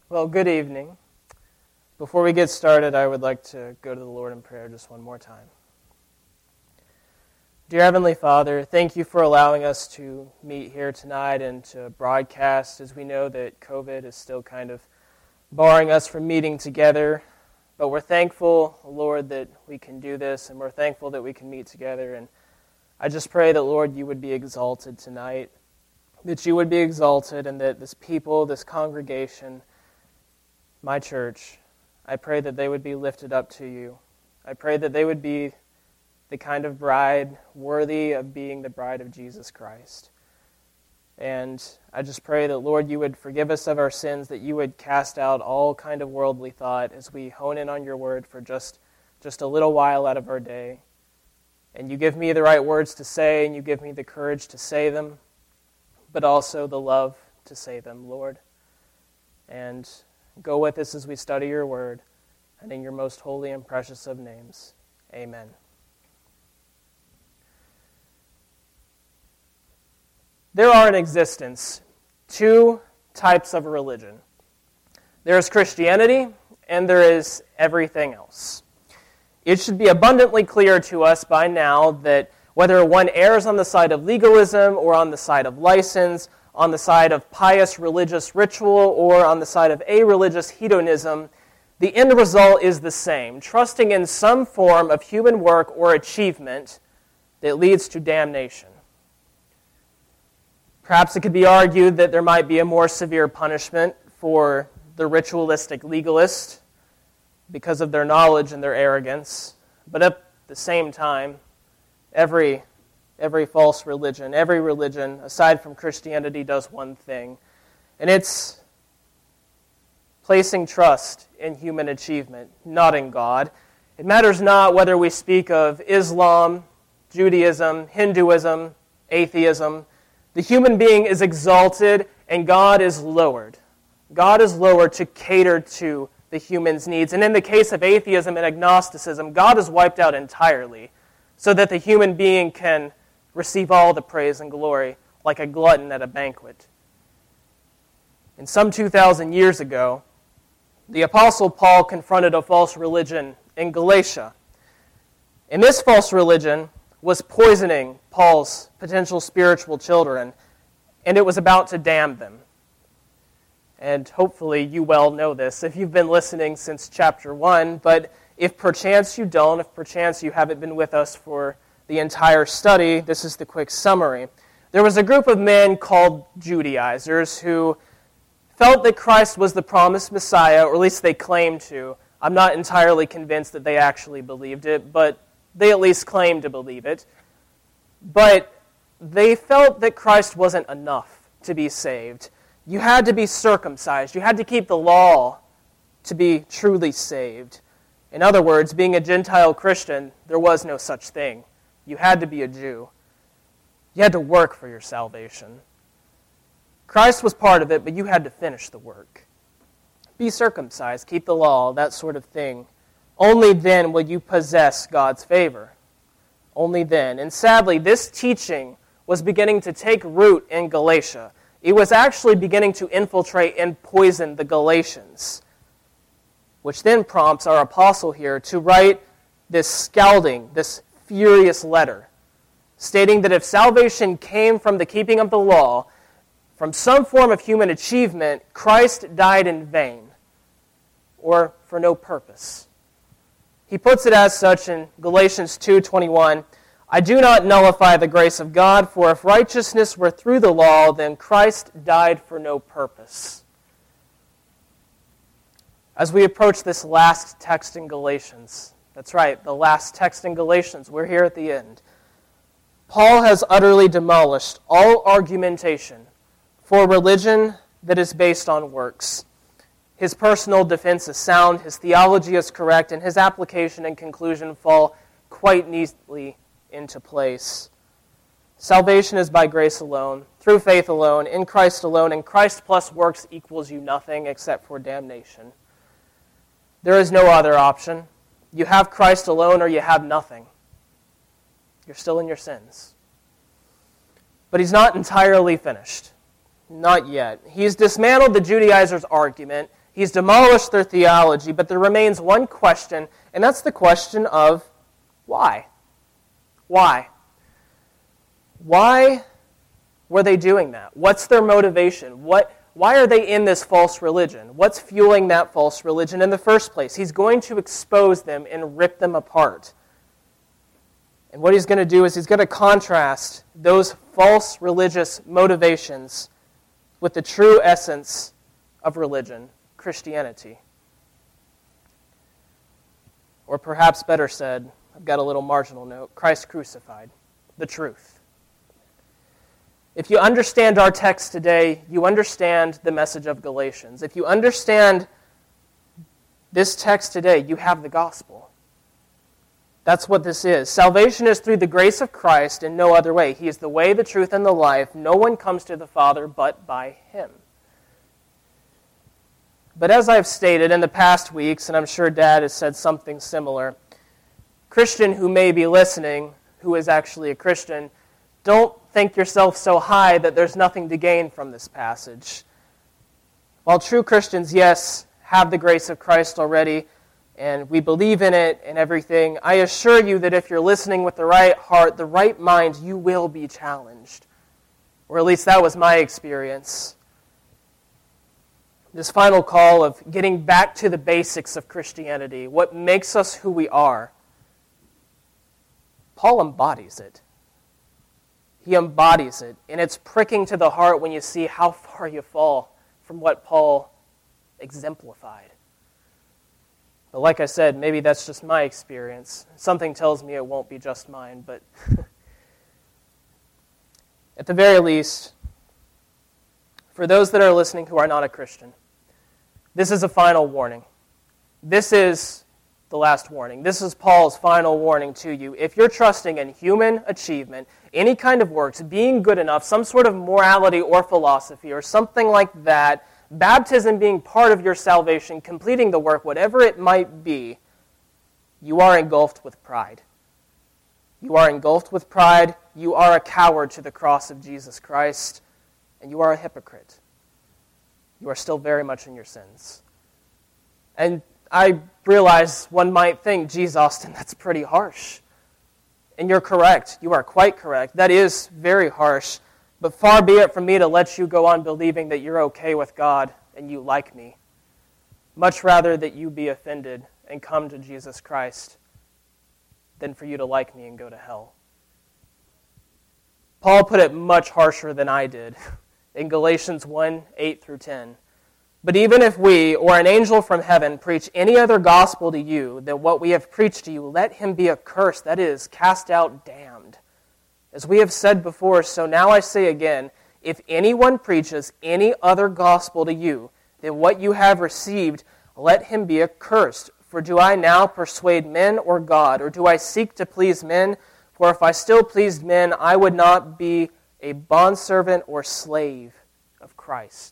Well, good evening. Before we get started, I would like to go to the Lord in prayer just one more time. Dear Heavenly Father, thank you for allowing us to meet here tonight and to broadcast, as we know that COVID is still kind of barring us from meeting together. But we're thankful, Lord, that we can do this, and we're thankful that we can meet together. And I just pray that, Lord, you would be exalted tonight, that you would be exalted, and that this people, this congregation, my church, I pray that they would be lifted up to you. I pray that they would be the kind of bride worthy of being the bride of Jesus Christ. And I just pray that, Lord, you would forgive us of our sins, that you would cast out all kind of worldly thought as we hone in on your word for just a little while out of our day. And you give me the right words to say, and you give me the courage to say them, but also the love to say them, Lord. And go with us as we study your word, and in your most holy and precious of names. Amen. There are in existence two types of religion. There is Christianity, and there is everything else. It should be abundantly clear to us by now that whether one errs on the side of legalism or on the side of license, on the side of pious religious ritual or on the side of a-religious hedonism, the end result is the same, trusting in some form of human work or achievement that leads to damnation. Perhaps it could be argued that there might be a more severe punishment for the ritualistic legalist because of their knowledge and their arrogance, but at the same time, every false religion, every religion, aside from Christianity, does one thing, and it's placing trust in human achievement, not in God. It matters not whether we speak of Islam, Judaism, Hinduism, atheism. The human being is exalted and God is lowered. God is lowered to cater to the human's needs. And in the case of atheism and agnosticism, God is wiped out entirely so that the human being can receive all the praise and glory like a glutton at a banquet. And some 2,000 years ago, the Apostle Paul confronted a false religion in Galatia. And this false religion was poisoning Paul's potential spiritual children, and it was about to damn them. And hopefully you well know this if you've been listening since chapter 1, but if perchance you don't, if perchance you haven't been with us for the entire study, this is the quick summary. There was a group of men called Judaizers who felt that Christ was the promised Messiah, or at least they claimed to. I'm not entirely convinced that they actually believed it, but they at least claimed to believe it. But they felt that Christ wasn't enough to be saved. You had to be circumcised. You had to keep the law to be truly saved. In other words, being a Gentile Christian, there was no such thing. You had to be a Jew. You had to work for your salvation. Christ was part of it, but you had to finish the work. Be circumcised, keep the law, that sort of thing. Only then will you possess God's favor. Only then. And sadly, this teaching was beginning to take root in Galatia. It was actually beginning to infiltrate and poison the Galatians, which then prompts our apostle here to write this scalding, this furious letter, stating that if salvation came from the keeping of the law, from some form of human achievement, Christ died in vain, or for no purpose. He puts it as such in Galatians 2:21, I do not nullify the grace of God, for if righteousness were through the law, then Christ died for no purpose. As we approach this last text in Galatians, that's right, the last text in Galatians, we're here at the end, Paul has utterly demolished all argumentation for religion that is based on works. His personal defense is sound, his theology is correct, and his application and conclusion fall quite neatly into place. Salvation is by grace alone, through faith alone, in Christ alone, and Christ plus works equals you nothing except for damnation. There is no other option. You have Christ alone or you have nothing. You're still in your sins. But he's not entirely finished. Not yet. He's dismantled the Judaizers' argument. He's demolished their theology, but there remains one question, and that's the question of why? Why? Why were they doing that? What's their motivation? Why are they in this false religion? What's fueling that false religion in the first place? He's going to expose them and rip them apart. And what he's going to do is he's going to contrast those false religious motivations with the true essence of religion, Christianity. Or perhaps better said, I've got a little marginal note, Christ crucified, the truth. If you understand our text today, you understand the message of Galatians. If you understand this text today, you have the gospel. That's what this is. Salvation is through the grace of Christ in no other way. He is the way, the truth, and the life. No one comes to the Father but by Him. But as I've stated in the past weeks, and I'm sure Dad has said something similar, Christian who may be listening, who is actually a Christian, don't think yourself so high that there's nothing to gain from this passage. While true Christians, yes, have the grace of Christ already, and we believe in it and everything, I assure you that if you're listening with the right heart, the right mind, you will be challenged. Or at least that was my experience. This final call of getting back to the basics of Christianity, what makes us who we are, Paul embodies it. He embodies it, and it's pricking to the heart when you see how far you fall from what Paul exemplified. But like I said, maybe that's just my experience. Something tells me it won't be just mine, but at the very least, for those that are listening who are not a Christian, this is a final warning. This is the last warning. This is Paul's final warning to you. If you're trusting in human achievement, any kind of works, being good enough, some sort of morality or philosophy or something like that, baptism being part of your salvation, completing the work, whatever it might be, you are engulfed with pride. You are engulfed with pride. You are a coward to the cross of Jesus Christ, and you are a hypocrite. You are still very much in your sins. And I realize one might think, geez, Austin, that's pretty harsh. And you're correct. You are quite correct. That is very harsh. But far be it from me to let you go on believing that you're okay with God and you like me. Much rather that you be offended and come to Jesus Christ than for you to like me and go to hell. Paul put it much harsher than I did in Galatians 1, 8 through 10. But even if we, or an angel from heaven, preach any other gospel to you than what we have preached to you, let him be accursed, that is, cast out, damned. As we have said before, so now I say again, if anyone preaches any other gospel to you than what you have received, let him be accursed. For do I now persuade men or God, or do I seek to please men? For if I still pleased men, I would not be a bondservant or slave of Christ.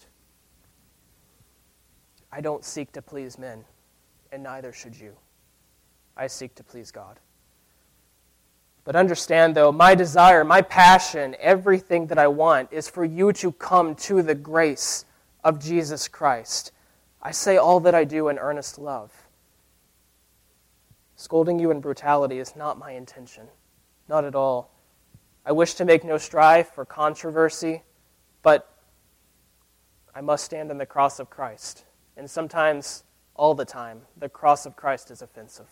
I don't seek to please men, and neither should you. I seek to please God. But understand, though, my desire, my passion, everything that I want is for you to come to the grace of Jesus Christ. I say all that I do in earnest love. Scolding you in brutality is not my intention, not at all. I wish to make no strife or controversy, but I must stand on the cross of Christ. And sometimes, all the time, the cross of Christ is offensive.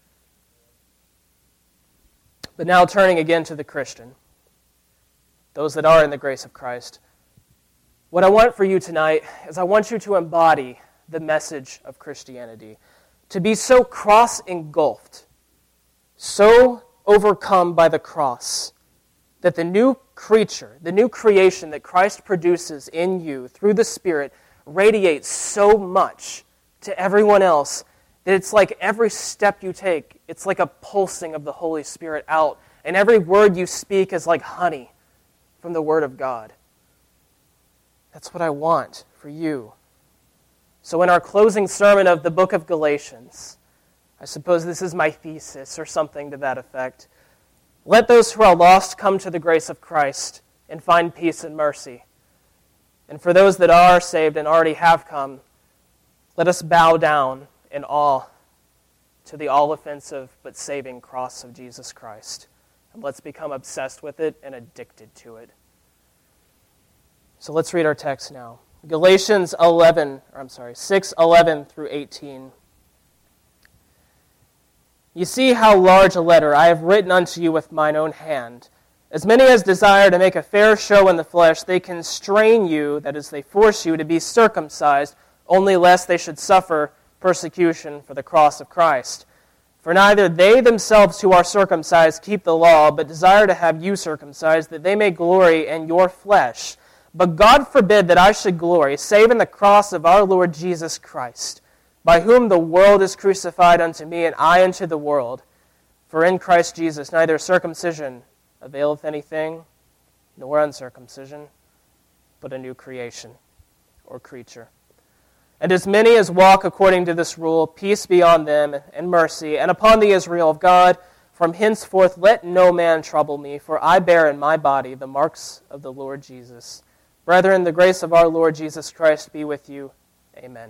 But now turning again to the Christian, those that are in the grace of Christ, what I want for you tonight is I want you to embody the message of Christianity, to be so cross-engulfed, so overcome by the cross, that the new creature, the new creation that Christ produces in you through the Spirit radiates so much to everyone else that it's like every step you take, it's like a pulsing of the Holy Spirit out, and every word you speak is like honey from the Word of God. That's what I want for you. So in our closing sermon of the book of Galatians, I suppose this is my thesis or something to that effect, let those who are lost come to the grace of Christ and find peace and mercy. And for those that are saved and already have come, let us bow down in awe to the all-offensive but saving cross of Jesus Christ. And let's become obsessed with it and addicted to it. So let's read our text now. Galatians 6:11 through 18. You see how large a letter I have written unto you with mine own hand. As many as desire to make a fair show in the flesh, they constrain you, that is, they force you to be circumcised, only lest they should suffer persecution for the cross of Christ. For neither they themselves who are circumcised keep the law, but desire to have you circumcised, that they may glory in your flesh. But God forbid that I should glory, save in the cross of our Lord Jesus Christ, by whom the world is crucified unto me, and I unto the world. For in Christ Jesus neither circumcision availeth anything, nor uncircumcision, but a new creation, or creature. And as many as walk according to this rule, peace be on them, and mercy, and upon the Israel of God. From henceforth let no man trouble me, for I bear in my body the marks of the Lord Jesus. Brethren, the grace of our Lord Jesus Christ be with you. Amen.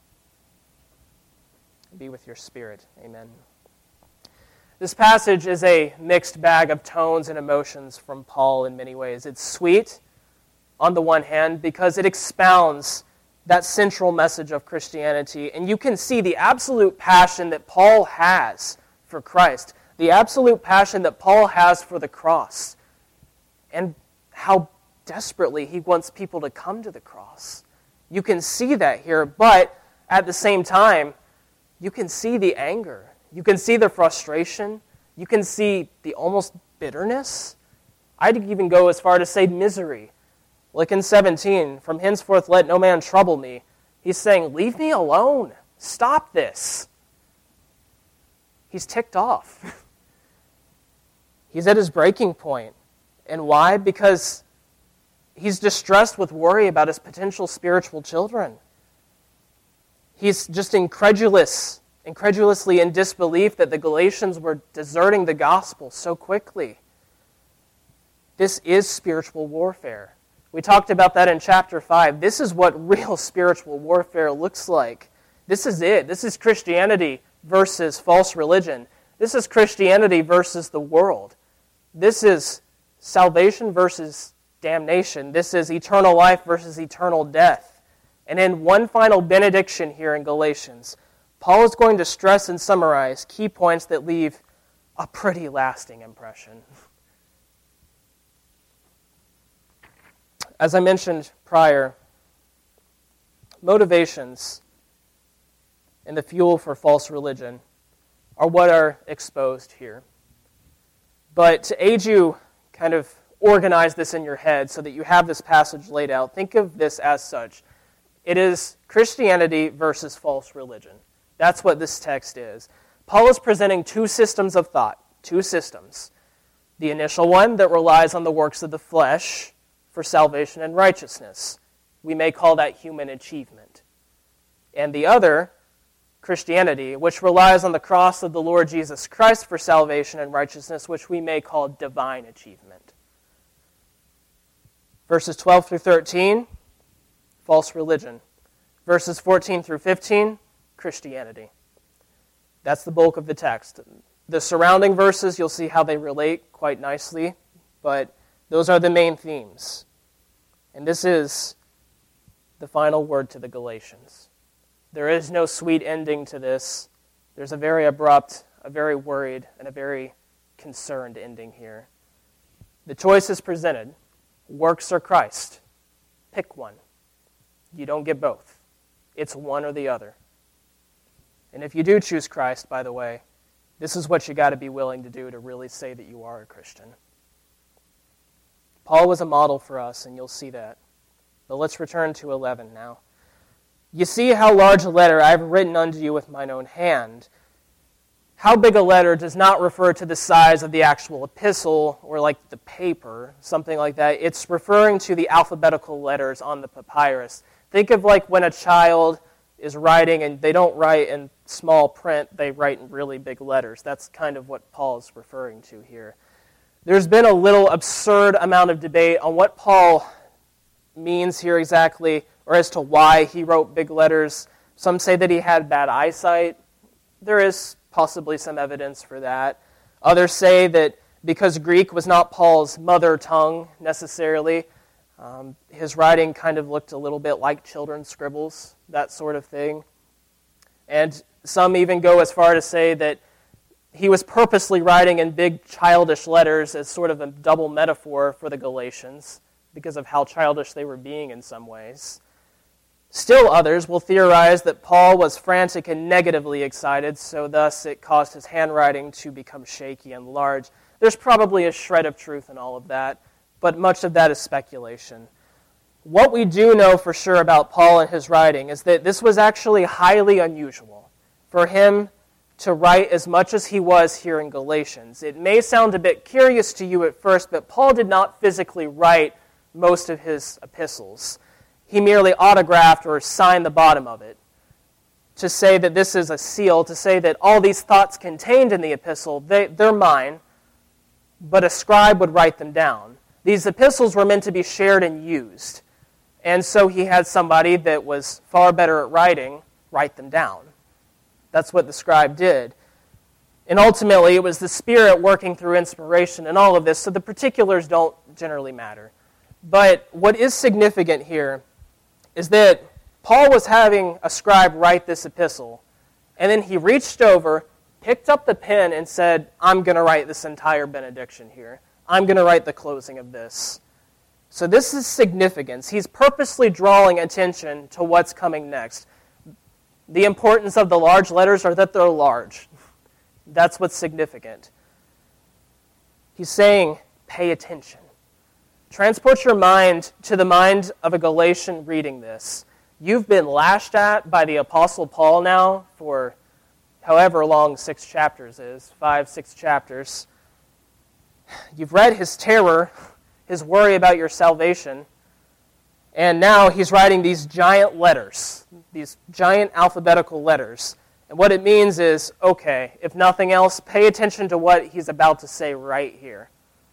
Be with your spirit. Amen. This passage is a mixed bag of tones and emotions from Paul in many ways. It's sweet on the one hand because it expounds that central message of Christianity, and you can see the absolute passion that Paul has for Christ, the absolute passion that Paul has for the cross, and how desperately he wants people to come to the cross. You can see that here, but at the same time, you can see the anger. You can see the frustration. You can see the almost bitterness. I'd even go as far to say misery. Like in 17, from henceforth let no man trouble me. He's saying, leave me alone. Stop this. He's ticked off. He's at his breaking point. And why? Because he's distressed with worry about his potential spiritual children. He's just incredulously in disbelief that the Galatians were deserting the gospel so quickly. This is spiritual warfare. We talked about that in chapter 5. This is what real spiritual warfare looks like. This is it. This is Christianity versus false religion. This is Christianity versus the world. This is salvation versus damnation. This is eternal life versus eternal death. And in one final benediction here in Galatians, Paul is going to stress and summarize key points that leave a pretty lasting impression. As I mentioned prior, motivations and the fuel for false religion are what are exposed here. But to aid you kind of organize this in your head so that you have this passage laid out, think of this as such. It is Christianity versus false religion. That's what this text is. Paul is presenting two systems of thought, two systems. The initial one that relies on the works of the flesh for salvation and righteousness. We may call that human achievement. And the other, Christianity, which relies on the cross of the Lord Jesus Christ for salvation and righteousness, which we may call divine achievement. Verses 12 through 13, false religion. Verses 14 through 15, Christianity. That's the bulk of the text. The surrounding verses, you'll see how they relate quite nicely, but those are the main themes. And this is the final word to the Galatians. There is no sweet ending to this. There's a very abrupt, a very worried, and a very concerned ending here. The choice is presented. Works or Christ. Pick one. You don't get both. It's one or the other. And if you do choose Christ, by the way, this is what you got to be willing to do to really say that you are a Christian. Paul was a model for us, and you'll see that. But let's return to 11 now. You see how large a letter I have written unto you with mine own hand. How big a letter does not refer to the size of the actual epistle or like the paper, something like that. It's referring to the alphabetical letters on the papyrus. Think of like when a child is writing and they don't write in small print, they write in really big letters. That's kind of what Paul is referring to here. There's been a little absurd amount of debate on what Paul means here exactly, or as to why he wrote big letters. Some say that he had bad eyesight. There is possibly some evidence for that. Others say that because Greek was not Paul's mother tongue necessarily, his writing kind of looked a little bit like children's scribbles, that sort of thing. And some even go as far to say that he was purposely writing in big childish letters as sort of a double metaphor for the Galatians because of how childish they were being in some ways. Still others will theorize that Paul was frantic and negatively excited, so thus it caused his handwriting to become shaky and large. There's probably a shred of truth in all of that, but much of that is speculation. What we do know for sure about Paul and his writing is that this was actually highly unusual for him to write as much as he was here in Galatians. It may sound a bit curious to you at first, but Paul did not physically write most of his epistles. He merely autographed or signed the bottom of it to say that this is a seal, to say that all these thoughts contained in the epistle, they're mine, but a scribe would write them down. These epistles were meant to be shared and used, and so he had somebody that was far better at writing write them down. That's what the scribe did. And ultimately, it was the Spirit working through inspiration and all of this, so the particulars don't generally matter. But what is significant here is that Paul was having a scribe write this epistle, and then he reached over, picked up the pen, and said, I'm going to write this entire benediction here. I'm going to write the closing of this. So this is significance. He's purposely drawing attention to what's coming next. The importance of the large letters are that they're large. That's what's significant. He's saying, pay attention. Transport your mind to the mind of a Galatian reading this. You've been lashed at by the Apostle Paul now for however long 6 chapters is, 5, 6 chapters. You've read his terror, his worry about your salvation, and now he's writing these giant letters, these giant alphabetical letters. And what it means is, okay, if nothing else, pay attention to what he's about to say right here.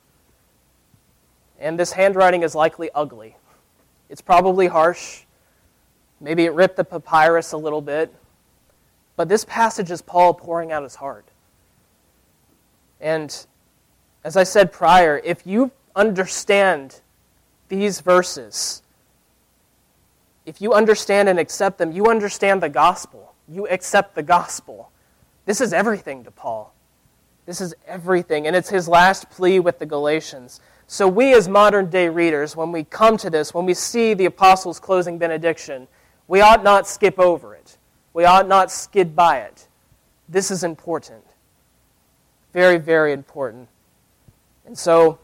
And this handwriting is likely ugly. It's probably harsh. Maybe it ripped the papyrus a little bit. But this passage is Paul pouring out his heart. And as I said prior, if you understand these verses, if you understand and accept them, you understand the gospel. You accept the gospel. This is everything to Paul. This is everything. And it's his last plea with the Galatians. So we as modern day readers, when we come to this, when we see the apostles' closing benediction, we ought not skip over it. We ought not skid by it. This is important. Very, very important. And so,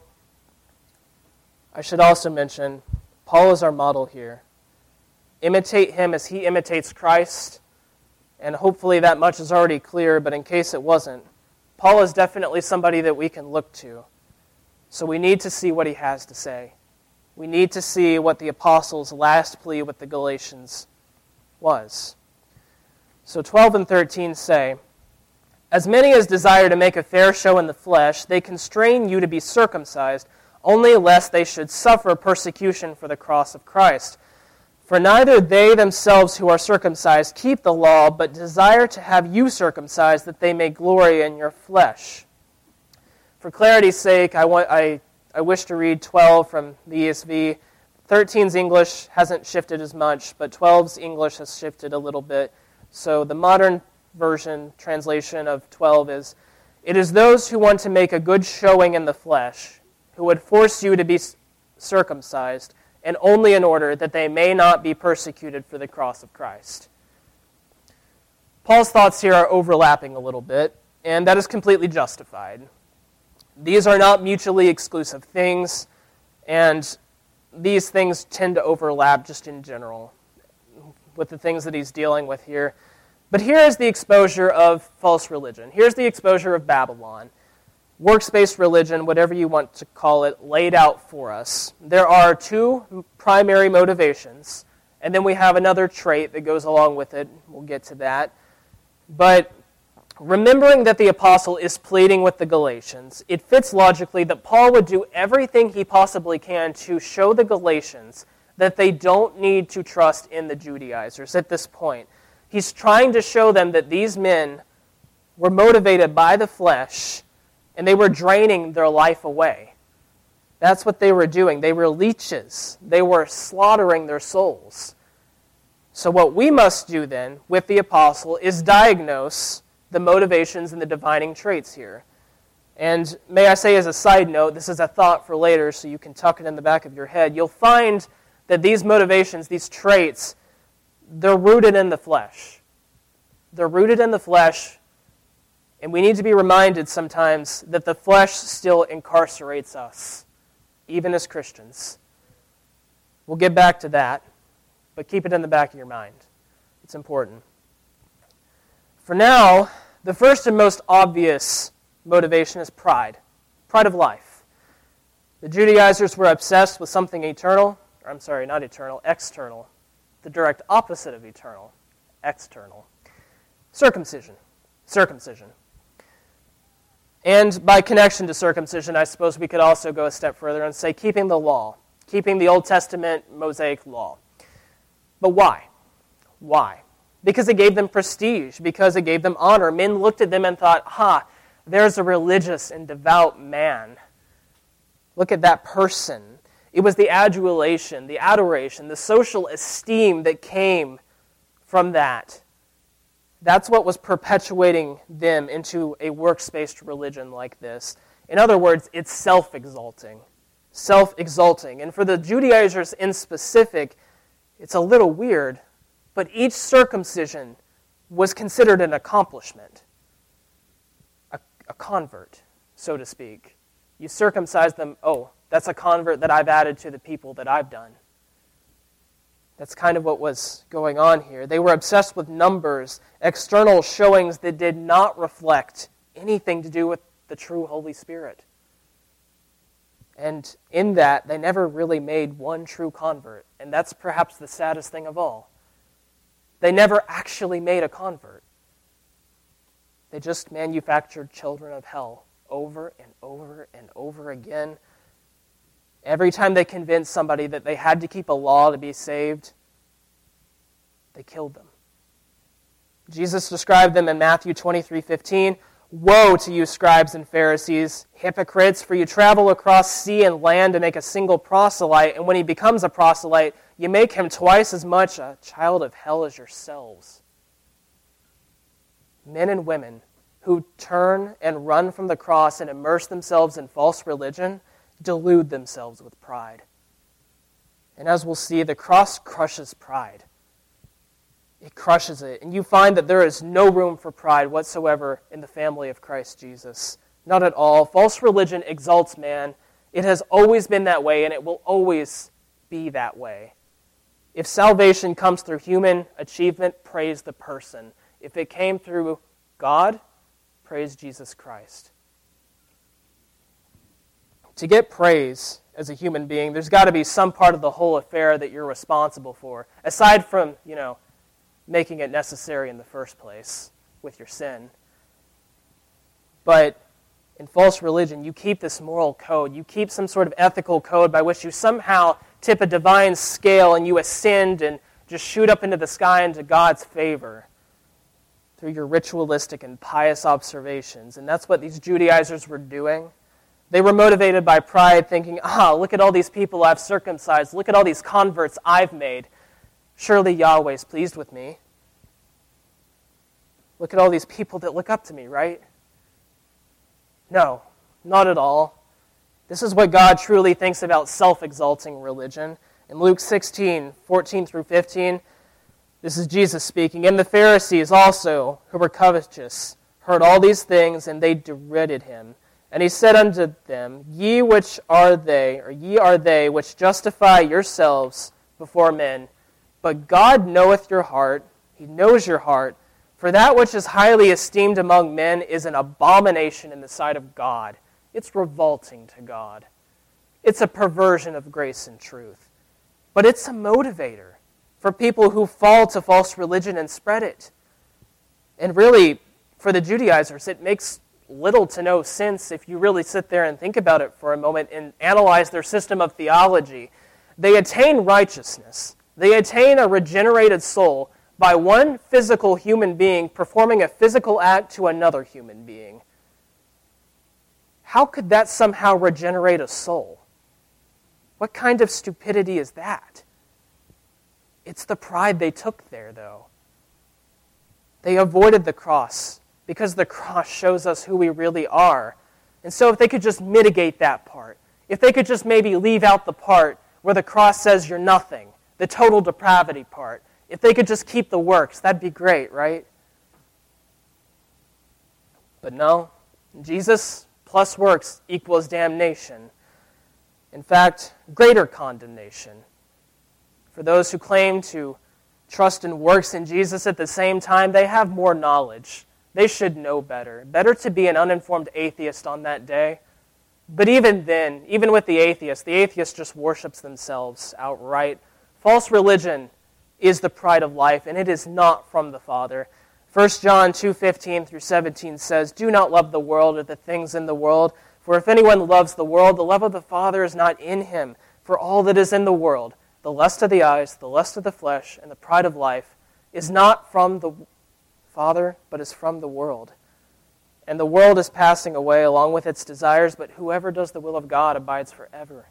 I should also mention, Paul is our model here. Imitate him as he imitates Christ. And hopefully that much is already clear, but in case it wasn't, Paul is definitely somebody that we can look to. So we need to see what he has to say. We need to see what the apostles' last plea with the Galatians was. So 12 and 13 say, As many as desire to make a fair show in the flesh, they constrain you to be circumcised, only lest they should suffer persecution for the cross of Christ. For neither they themselves who are circumcised keep the law, but desire to have you circumcised, that they may glory in your flesh. For clarity's sake, I wish to read 12 from the ESV. 13's English hasn't shifted as much, but 12's English has shifted a little bit. So the modern version translation of 12 is, It is those who want to make a good showing in the flesh, who would force you to be circumcised, and only in order that they may not be persecuted for the cross of Christ. Paul's thoughts here are overlapping a little bit, and that is completely justified. These are not mutually exclusive things, and these things tend to overlap just in general with the things that he's dealing with here. But here is the exposure of false religion. Here's the exposure of Babylon. Works-based religion, whatever you want to call it, laid out for us. There are 2 primary motivations, and then we have another trait that goes along with it. We'll get to that. But remembering that the apostle is pleading with the Galatians, it fits logically that Paul would do everything he possibly can to show the Galatians that they don't need to trust in the Judaizers at this point. He's trying to show them that these men were motivated by the flesh, and they were draining their life away. That's what they were doing. They were leeches. They were slaughtering their souls. So what we must do then with the apostle is diagnose the motivations and the divining traits here. And may I say as a side note, this is a thought for later, so you can tuck it in the back of your head. You'll find that these motivations, these traits, they're rooted in the flesh. They're rooted in the flesh, and we need to be reminded sometimes that the flesh still incarcerates us, even as Christians. We'll get back to that, but keep it in the back of your mind. It's important. For now, the first and most obvious motivation is pride. Pride of life. The Judaizers were obsessed with something eternal, not eternal, external. The direct opposite of eternal, external. Circumcision. And by connection to circumcision, I suppose we could also go a step further and say keeping the law, keeping the Old Testament Mosaic law. But why? Why? Because it gave them prestige, because it gave them honor. Men looked at them and thought, there's a religious and devout man. Look at that person. It was the adulation, the adoration, the social esteem that came from that. That's what was perpetuating them into a works-based religion like this. In other words, it's self-exalting. Self-exalting. And for the Judaizers in specific, it's a little weird, but each circumcision was considered an accomplishment. A convert, so to speak. You circumcise them, that's a convert that I've added to the people that I've done. That's kind of what was going on here. They were obsessed with numbers, external showings that did not reflect anything to do with the true Holy Spirit. And in that, they never really made one true convert. And that's perhaps the saddest thing of all. They never actually made a convert. They just manufactured children of hell over and over and over again. Every time they convinced somebody that they had to keep a law to be saved, they killed them. Jesus described them in Matthew 23:15. Woe to you, scribes and Pharisees, hypocrites, for you travel across sea and land to make a single proselyte, and when he becomes a proselyte, you make him twice as much a child of hell as yourselves. Men and women who turn and run from the cross and immerse themselves in false religion delude themselves with pride. And as we'll see, the cross crushes pride. It crushes it. And you find that there is no room for pride whatsoever in the family of Christ Jesus. Not at all. False religion exalts man. It has always been that way, and it will always be that way. If salvation comes through human achievement, praise the person. If it came through God, praise Jesus Christ. To get praise as a human being, there's got to be some part of the whole affair that you're responsible for, aside from, making it necessary in the first place with your sin. But in false religion, you keep this moral code. You keep some sort of ethical code by which you somehow tip a divine scale and you ascend and just shoot up into the sky into God's favor through your ritualistic and pious observations. And that's what these Judaizers were doing. They were motivated by pride, thinking, look at all these people I've circumcised. Look at all these converts I've made. Surely Yahweh's pleased with me. Look at all these people that look up to me, right? No, not at all. This is what God truly thinks about self-exalting religion. In Luke 16:14-15, this is Jesus speaking. And the Pharisees also, who were covetous, heard all these things, and they derided him. And he said unto them, Ye are they which justify yourselves before men, but God knoweth your heart, he knows your heart, for that which is highly esteemed among men is an abomination in the sight of God. It's revolting to God. It's a perversion of grace and truth. But it's a motivator for people who fall to false religion and spread it. And really, for the Judaizers, it makes little to no sense if you really sit there and think about it for a moment and analyze their system of theology. They attain righteousness. They attain a regenerated soul by one physical human being performing a physical act to another human being. How could that somehow regenerate a soul? What kind of stupidity is that? It's the pride they took there, though. They avoided the cross because the cross shows us who we really are. And so if they could just mitigate that part, if they could just maybe leave out the part where the cross says you're nothing, the total depravity part, if they could just keep the works, that'd be great, right? But no, Jesus plus works equals damnation. In fact, greater condemnation. For those who claim to trust in works in Jesus at the same time, they have more knowledge. They should know better. Better to be an uninformed atheist on that day. But even then, even with the atheist just worships themselves outright. False religion is the pride of life, and it is not from the Father. 1 John 2:15 through 17 says, "Do not love the world or the things in the world, for if anyone loves the world, the love of the Father is not in him. For all that is in the world, the lust of the eyes, the lust of the flesh, and the pride of life, is not from the Father, but is from the world. And the world is passing away along with its desires, but whoever does the will of God abides forever."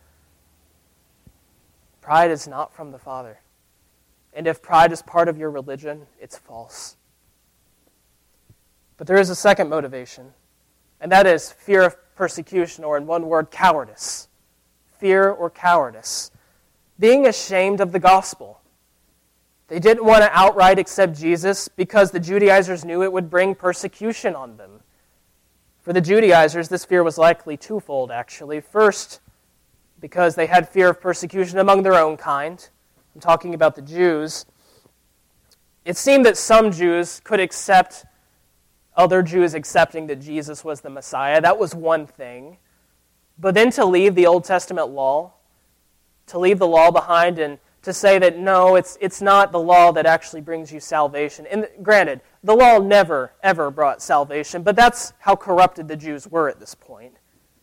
Pride is not from the Father. And if pride is part of your religion, it's false. But there is a second motivation, and that is fear of persecution, or in one word, cowardice. Fear or cowardice. Being ashamed of the gospel. They didn't want to outright accept Jesus because the Judaizers knew it would bring persecution on them. For the Judaizers, this fear was likely twofold, actually. First, because they had fear of persecution among their own kind. I'm talking about the Jews. It seemed that some Jews could accept other Jews accepting that Jesus was the Messiah. That was one thing. But then to leave the Old Testament law, to leave the law behind and to say that no, it's not the law that actually brings you salvation. And granted, the law never, ever brought salvation, but that's how corrupted the Jews were at this point.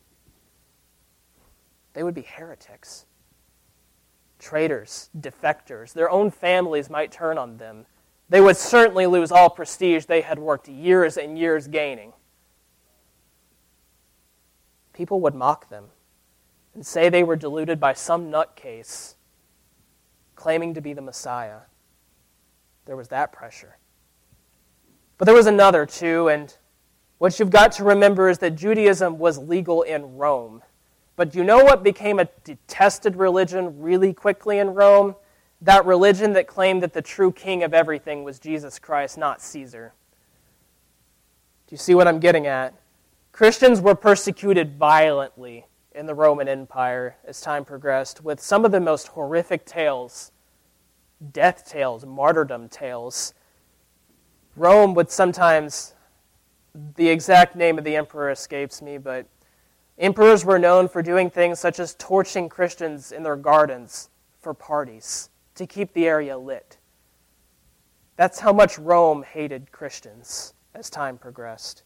They would be heretics, traitors, defectors. Their own families might turn on them. They would certainly lose all prestige they had worked years and years gaining. People would mock them and say they were deluded by some nutcase claiming to be the Messiah. There was that pressure. But there was another too, and what you've got to remember is that Judaism was legal in Rome. But you know what became a detested religion really quickly in Rome? That religion that claimed that the true king of everything was Jesus Christ, not Caesar. Do you see what I'm getting at? Christians were persecuted violently in the Roman Empire as time progressed, with some of the most horrific tales, death tales, martyrdom tales. Rome would sometimes, the exact name of the emperor escapes me, but emperors were known for doing things such as torching Christians in their gardens for parties to keep the area lit. That's how much Rome hated Christians as time progressed.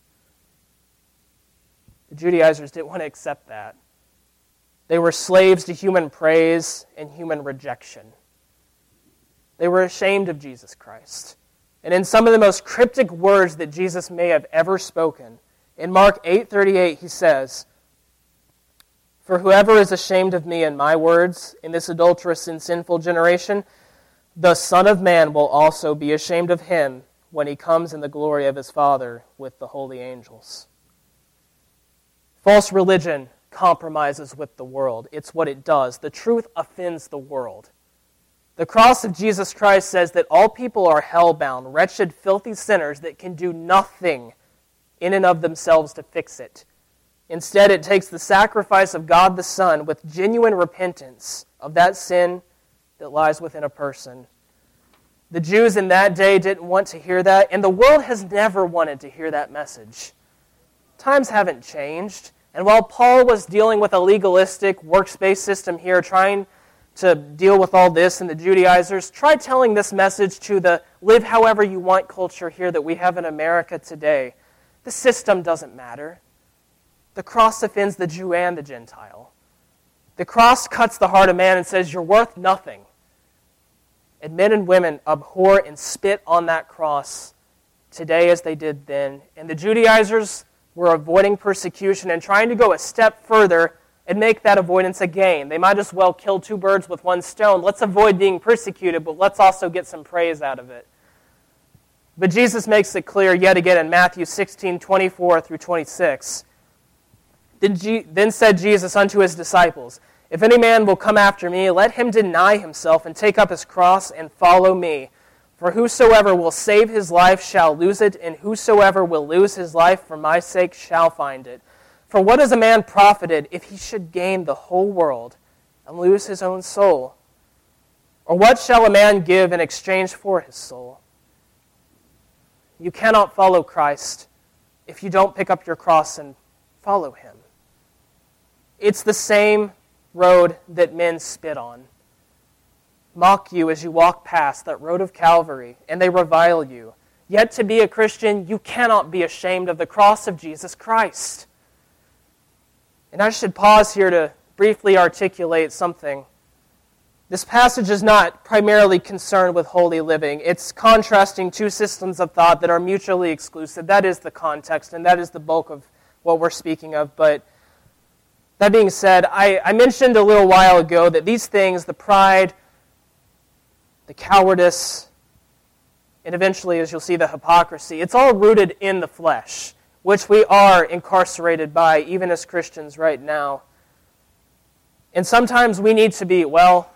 The Judaizers didn't want to accept that. They were slaves to human praise and human rejection. They were ashamed of Jesus Christ. And in some of the most cryptic words that Jesus may have ever spoken, in Mark 8:38 he says, "For whoever is ashamed of me and my words in this adulterous and sinful generation, the Son of Man will also be ashamed of him when he comes in the glory of his Father with the holy angels." False religion compromises with the world. It's what it does. The truth offends the world. The cross of Jesus Christ says that all people are hell-bound, wretched, filthy sinners that can do nothing in and of themselves to fix it. Instead, it takes the sacrifice of God the Son with genuine repentance of that sin that lies within a person. The Jews in that day didn't want to hear that, and the world has never wanted to hear that message. Times haven't changed, and while Paul was dealing with a legalistic, works-based system here, trying to deal with all this and the Judaizers, try telling this message to the live however you want culture here that we have in America today. The system doesn't matter. The cross offends the Jew and the Gentile. The cross cuts the heart of man and says, you're worth nothing. And men and women abhor and spit on that cross today as they did then. And the Judaizers were avoiding persecution and trying to go a step further and make that avoidance a gain. They might as well kill two birds with one stone. Let's avoid being persecuted, but let's also get some praise out of it. But Jesus makes it clear yet again in Matthew 16:24 through 26. Then said Jesus unto his disciples, if any man will come after me, let him deny himself and take up his cross and follow me. For whosoever will save his life shall lose it, and whosoever will lose his life for my sake shall find it. For what is a man profited if he should gain the whole world and lose his own soul? Or what shall a man give in exchange for his soul? You cannot follow Christ if you don't pick up your cross and follow him. It's the same road that men spit on, mock you as you walk past that road of Calvary, and they revile you. Yet to be a Christian, you cannot be ashamed of the cross of Jesus Christ. And I should pause here to briefly articulate something. This passage is not primarily concerned with holy living. It's contrasting two systems of thought that are mutually exclusive. That is the context, and that is the bulk of what we're speaking of. But that being said, I mentioned a little while ago that these things, the pride, the cowardice, and eventually, as you'll see, the hypocrisy, it's all rooted in the flesh, which we are incarcerated by, even as Christians right now. And sometimes we need to be, well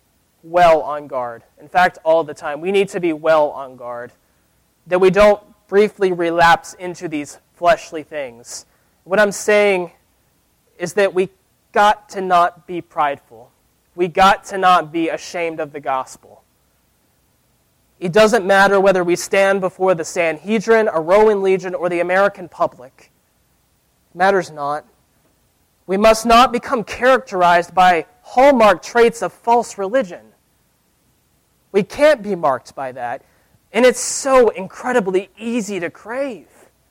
on guard. In fact, all the time. We need to be well on guard, that we don't briefly relapse into these fleshly things. What I'm saying is that we got to not be prideful. We got to not be ashamed of the gospel. It doesn't matter whether we stand before the Sanhedrin, a Roman legion, or the American public. It matters not. We must not become characterized by hallmark traits of false religion. We can't be marked by that. And it's so incredibly easy to crave.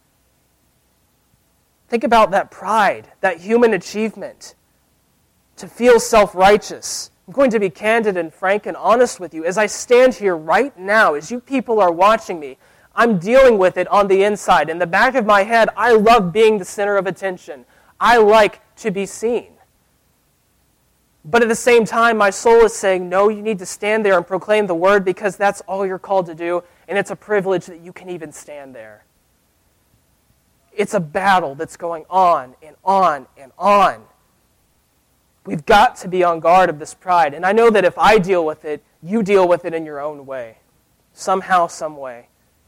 Think about that pride, that human achievement, to feel self-righteous. I'm going to be candid and frank and honest with you. As I stand here right now, as you people are watching me, I'm dealing with it on the inside. In the back of my head, I love being the center of attention. I like to be seen. But at the same time, my soul is saying, no, you need to stand there and proclaim the word because that's all you're called to do, and it's a privilege that you can even stand there. It's a battle that's going on and on and on. We've got to be on guard of this pride. And I know that if I deal with it, you deal with it in your own way. Somehow, some way.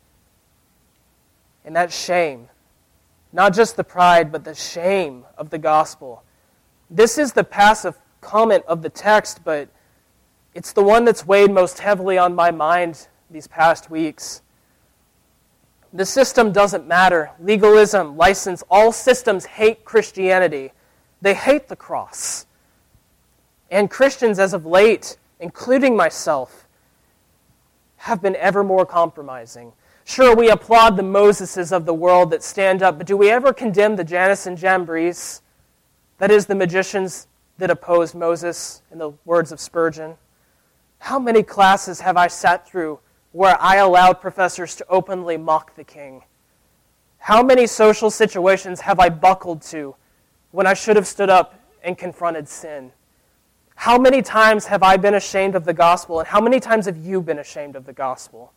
And that shame, not just the pride, but the shame of the gospel. This is the passive comment of the text, but it's the one that's weighed most heavily on my mind these past weeks. The system doesn't matter. Legalism, license, all systems hate Christianity. They hate the cross. And Christians as of late, including myself, have been ever more compromising. Sure, we applaud the Moseses of the world that stand up, but do we ever condemn the Jannes and Jambres? That is, the magicians that opposed Moses, in the words of Spurgeon. How many classes have I sat through where I allowed professors to openly mock the king? How many social situations have I buckled to when I should have stood up and confronted sin? How many times have I been ashamed of the gospel, and how many times have you been ashamed of the gospel?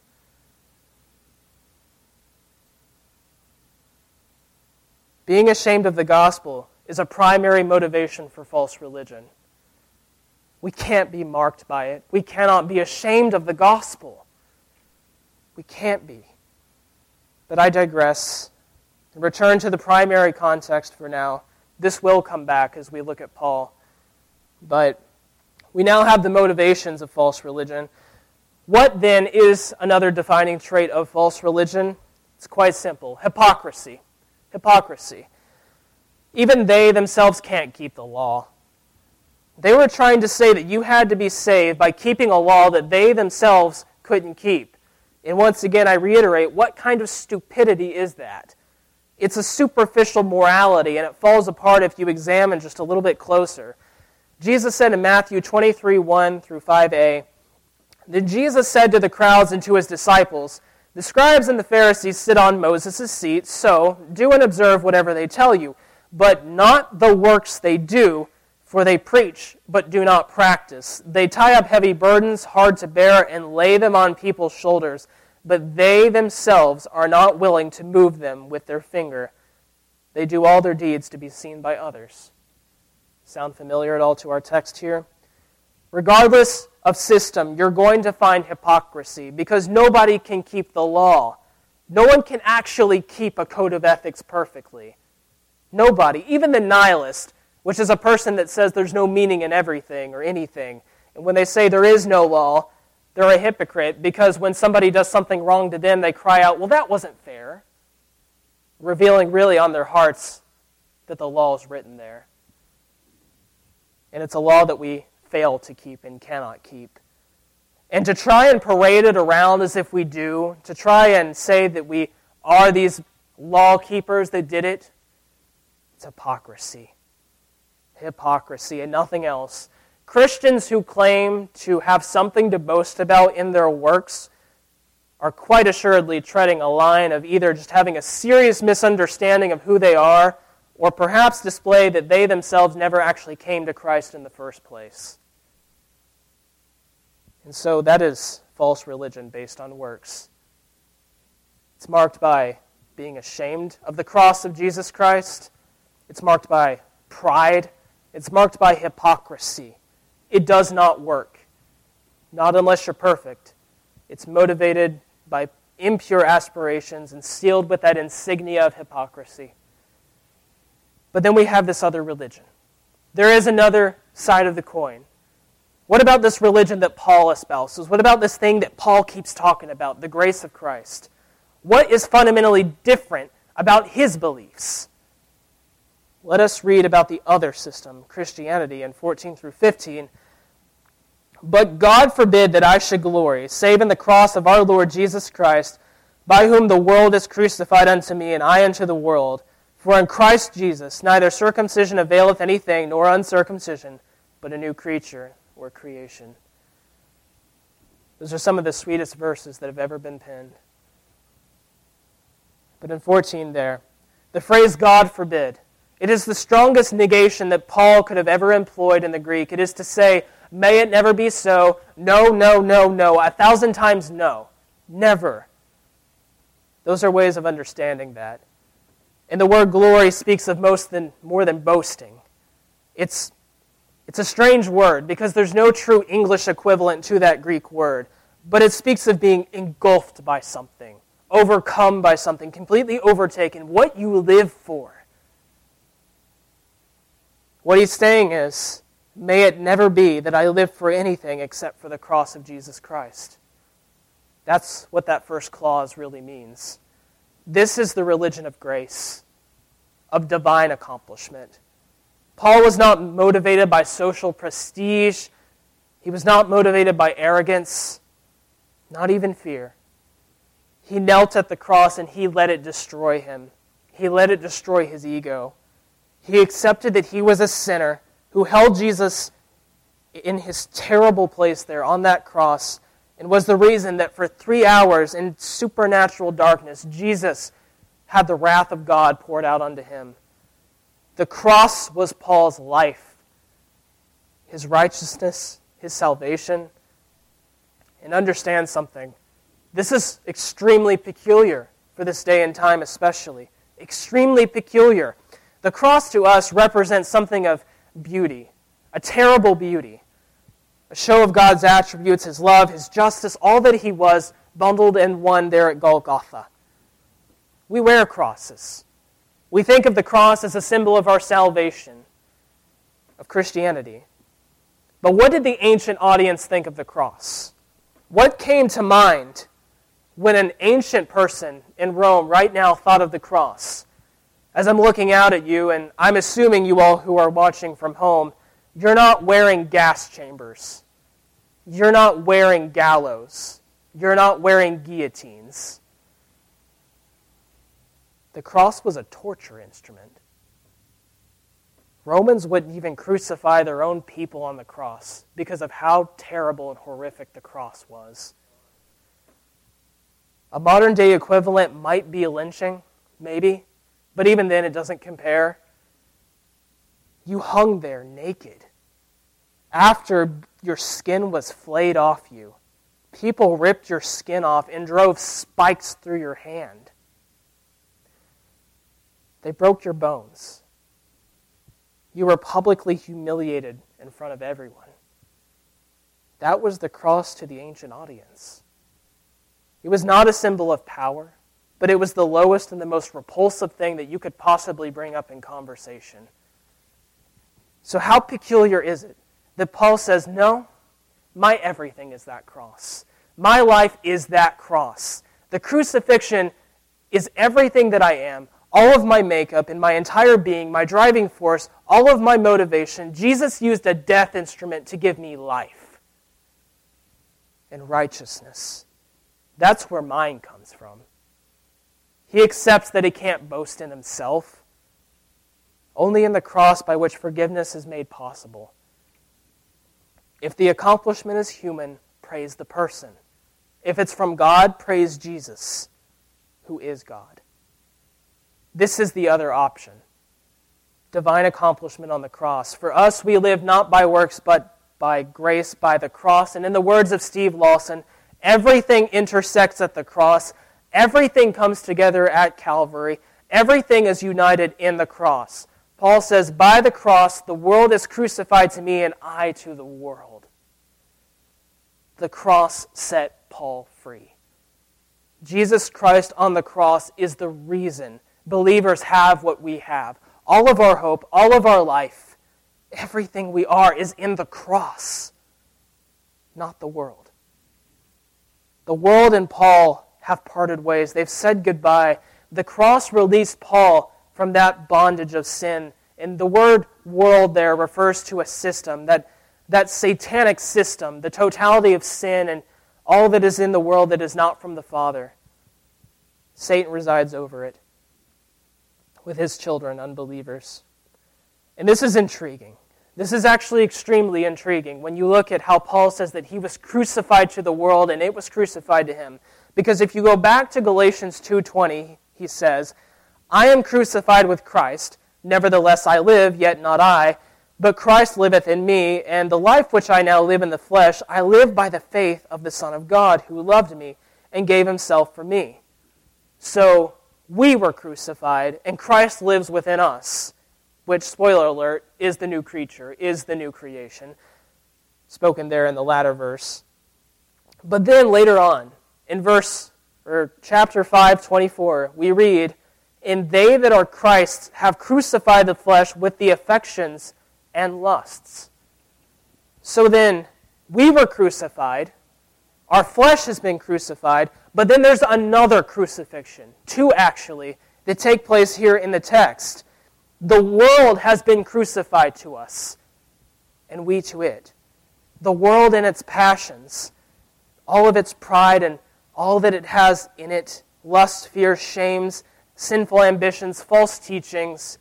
Being ashamed of the gospel is a primary motivation for false religion. We can't be marked by it. We cannot be ashamed of the gospel. We can't be. But I digress. And return to the primary context for now. This will come back as we look at Paul. But we now have the motivations of false religion. What then is another defining trait of false religion? It's quite simple. Hypocrisy. Hypocrisy. Even they themselves can't keep the law. They were trying to say that you had to be saved by keeping a law that they themselves couldn't keep. And once again, I reiterate, what kind of stupidity is that? It's a superficial morality, and it falls apart if you examine just a little bit closer. Jesus said in Matthew 23:1 through 5a, "Then Jesus said to the crowds and to his disciples, 'The scribes and the Pharisees sit on Moses' seat, so do and observe whatever they tell you, but not the works they do, for they preach, but do not practice. They tie up heavy burdens, hard to bear, and lay them on people's shoulders, but they themselves are not willing to move them with their finger. They do all their deeds to be seen by others.'" Sound familiar at all to our text here? Regardless of system, you're going to find hypocrisy because nobody can keep the law. No one can actually keep a code of ethics perfectly. Nobody, even the nihilist, which is a person that says there's no meaning in everything or anything. And when they say there is no law, they're a hypocrite because when somebody does something wrong to them, they cry out, "Well, that wasn't fair," revealing really on their hearts that the law is written there. And it's a law that we fail to keep and cannot keep. And to try and parade it around as if we do, to try and say that we are these law keepers that did it, it's hypocrisy. Hypocrisy and nothing else. Christians who claim to have something to boast about in their works are quite assuredly treading a line of either just having a serious misunderstanding of who they are, or perhaps display that they themselves never actually came to Christ in the first place. And so that is false religion based on works. It's marked by being ashamed of the cross of Jesus Christ. It's marked by pride. It's marked by hypocrisy. It does not work. Not unless you're perfect. It's motivated by impure aspirations and sealed with that insignia of hypocrisy. But then we have this other religion. There is another side of the coin. What about this religion that Paul espouses? What about this thing that Paul keeps talking about, the grace of Christ? What is fundamentally different about his beliefs? Let us read about the other system, Christianity, in 14 through 15. "But God forbid that I should glory, save in the cross of our Lord Jesus Christ, by whom the world is crucified unto me, and I unto the world. For in Christ Jesus neither circumcision availeth anything, nor uncircumcision, but a new creature or creation." Those are some of the sweetest verses that have ever been penned. But in 14 there, the phrase "God forbid," it is the strongest negation that Paul could have ever employed in the Greek. It is to say, may it never be so, no, no, no, no, 1,000 times no, never. Those are ways of understanding that. And the word glory speaks of more than boasting. It's a strange word because there's no true English equivalent to that Greek word. But it speaks of being engulfed by something, overcome by something, completely overtaken, what you live for. What he's saying is, may it never be that I live for anything except for the cross of Jesus Christ. That's what that first clause really means. This is the religion of grace, of divine accomplishment. Paul was not motivated by social prestige. He was not motivated by arrogance, not even fear. He knelt at the cross and he let it destroy him. He let it destroy his ego. He accepted that he was a sinner who held Jesus in his terrible place there on that cross and was the reason that for 3 hours in supernatural darkness, Jesus had the wrath of God poured out onto him. The cross was Paul's life, his righteousness, his salvation. And understand something. This is extremely peculiar for this day and time especially. Extremely peculiar. The cross to us represents something of beauty, a terrible beauty. A show of God's attributes, his love, his justice, all that he was bundled in one there at Golgotha. We wear crosses. We think of the cross as a symbol of our salvation, of Christianity. But what did the ancient audience think of the cross? What came to mind when an ancient person in Rome right now thought of the cross? As I'm looking out at you, and I'm assuming you all who are watching from home, you're not wearing gas chambers. You're not wearing gallows. You're not wearing guillotines. The cross was a torture instrument. Romans wouldn't even crucify their own people on the cross because of how terrible and horrific the cross was. A modern-day equivalent might be lynching, maybe, but even then it doesn't compare. You hung there naked. After your skin was flayed off you, people ripped your skin off and drove spikes through your hand. They broke your bones. You were publicly humiliated in front of everyone. That was the cross to the ancient audience. It was not a symbol of power, but it was the lowest and the most repulsive thing that you could possibly bring up in conversation. So how peculiar is it that Paul says, no, my everything is that cross. My life is that cross. The crucifixion is everything that I am. All of my makeup and my entire being, my driving force, all of my motivation. Jesus used a death instrument to give me life and righteousness. That's where mine comes from. He accepts that he can't boast in himself, only in the cross by which forgiveness is made possible. If the accomplishment is human, praise the person. If it's from God, praise Jesus, who is God. This is the other option. Divine accomplishment on the cross. For us, we live not by works, but by grace, by the cross. And in the words of Steve Lawson, everything intersects at the cross. Everything comes together at Calvary. Everything is united in the cross. Paul says, by the cross, the world is crucified to me and I to the world. The cross set Paul free. Jesus Christ on the cross is the reason believers have what we have. All of our hope, all of our life, everything we are is in the cross, not the world. The world and Paul have parted ways. They've said goodbye. The cross released Paul from that bondage of sin. And the word world there refers to a system, that satanic system, the totality of sin and all that is in the world that is not from the Father. Satan resides over it with his children, unbelievers. And this is intriguing. This is actually extremely intriguing when you look at how Paul says that he was crucified to the world and it was crucified to him. Because if you go back to Galatians 2:20, he says, I am crucified with Christ, nevertheless I live, yet not I, but Christ liveth in me, and the life which I now live in the flesh, I live by the faith of the Son of God, who loved me and gave himself for me. So we were crucified, and Christ lives within us, which, spoiler alert, is the new creature, is the new creation, spoken there in the latter verse. But then later on, in chapter 5:24, we read, and they that are Christ's have crucified the flesh with the affections and lusts. So then, we were crucified, our flesh has been crucified, but then there's another crucifixion, two actually, that take place here in the text. The world has been crucified to us, and we to it. The world and its passions, all of its pride and all that it has in it, lust, fear, shames, sinful ambitions, false teachings,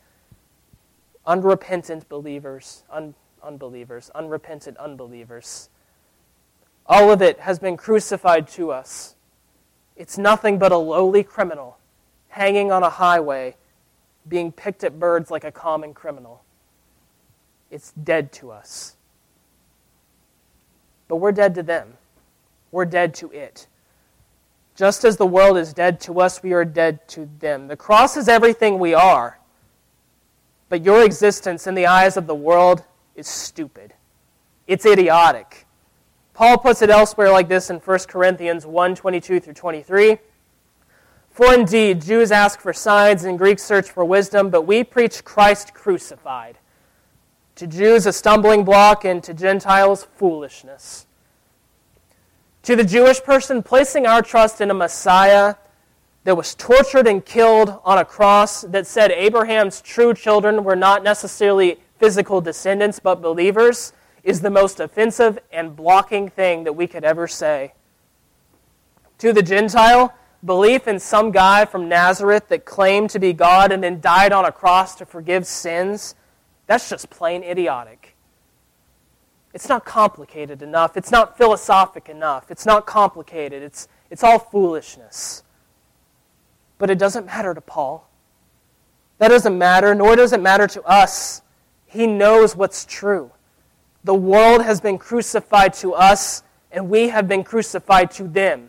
unrepentant believers, unrepentant unbelievers. All of it has been crucified to us. It's nothing but a lowly criminal hanging on a highway, being picked at birds like a common criminal. It's dead to us. But we're dead to them. We're dead to it. Just as the world is dead to us, we are dead to them. The cross is everything we are. But your existence in the eyes of the world is stupid. It's idiotic. Paul puts it elsewhere like this in 1 Corinthians 1:22-23. For indeed, Jews ask for signs and Greeks search for wisdom, but we preach Christ crucified. To Jews a stumbling block, and to Gentiles foolishness. To the Jewish person, placing our trust in a Messiah that was tortured and killed on a cross, that said Abraham's true children were not necessarily physical descendants but believers, is the most offensive and blocking thing that we could ever say. To the Gentile, belief in some guy from Nazareth that claimed to be God and then died on a cross to forgive sins That's just plain idiotic. It's not complicated enough. It's not philosophic enough. It's not complicated. It's all foolishness. But it doesn't matter to Paul. That doesn't matter, nor does it matter to us. He knows what's true. The world has been crucified to us, and we have been crucified to them.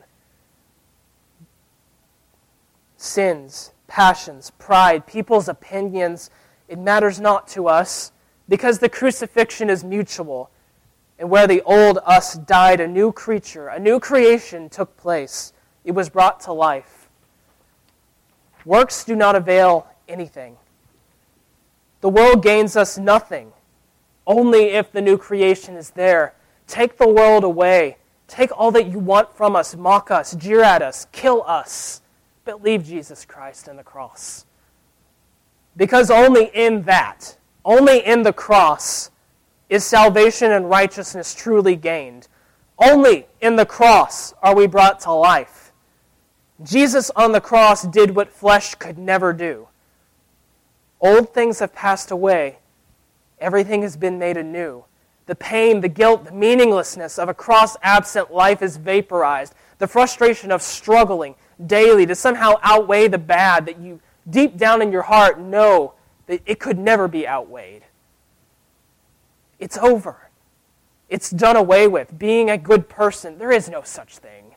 Sins, passions, pride, people's opinions, it matters not to us, because the crucifixion is mutual. And where the old us died, a new creature, a new creation took place. It was brought to life. Works do not avail anything. The world gains us nothing, only if the new creation is there. Take the world away. Take all that you want from us, mock us, jeer at us, kill us, but leave Jesus Christ and the cross. Because only in that, only in the cross, is salvation and righteousness truly gained. Only in the cross are we brought to life. Jesus on the cross did what flesh could never do. Old things have passed away. Everything has been made anew. The pain, the guilt, the meaninglessness of a cross-absent life is vaporized. The frustration of struggling daily to somehow outweigh the bad that you deep down in your heart know that it could never be outweighed. It's over. It's done away with. Being a good person, there is no such thing.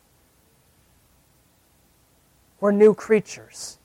We're new creatures.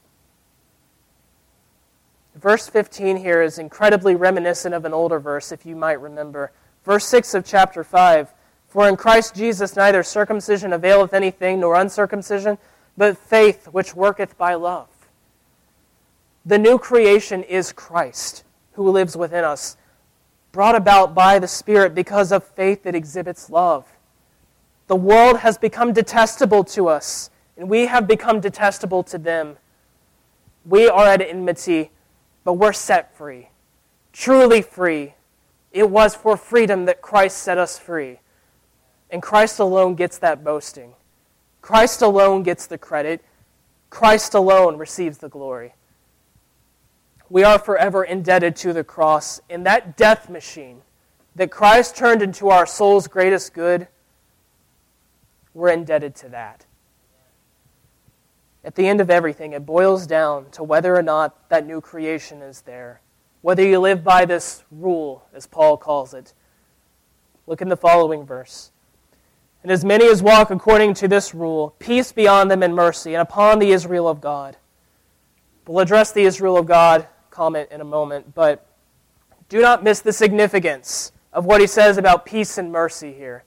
Verse 15 here is incredibly reminiscent of an older verse, if you might remember. Verse 6 of chapter 5, "For in Christ Jesus neither circumcision availeth anything, nor uncircumcision, but faith which worketh by love." The new creation is Christ, who lives within us, brought about by the Spirit because of faith that exhibits love. The world has become detestable to us, and we have become detestable to them. We are at enmity, but we're set free, truly free. It was for freedom that Christ set us free. And Christ alone gets that boasting. Christ alone gets the credit. Christ alone receives the glory. We are forever indebted to the cross. In that death machine that Christ turned into our soul's greatest good, we're indebted to that. At the end of everything, it boils down to whether or not that new creation is there. Whether you live by this rule, as Paul calls it. Look in the following verse. "And as many as walk according to this rule, peace be on them and mercy, and upon the Israel of God." We'll address the Israel of God comment in a moment, but do not miss the significance of what he says about peace and mercy here.